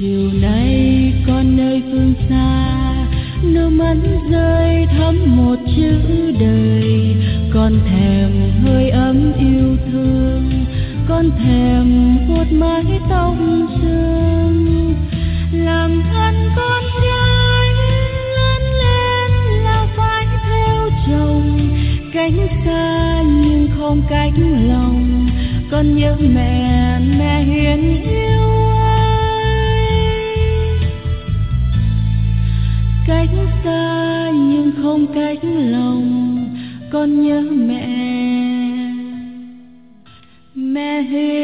chiều nay con nơi phương xa, nước mắt rơi thấm một chữ đời. Con thèm hơi ấm yêu thương, con thèm vuốt mái tóc sương. Làm thân con gái lớn lên là phải theo chồng, cánh xa nhưng không cách lòng. Con nhớ mẹ, mẹ hiền yêu ơi. Cách xa nhưng không cách lòng, con nhớ mẹ, mẹ hiền.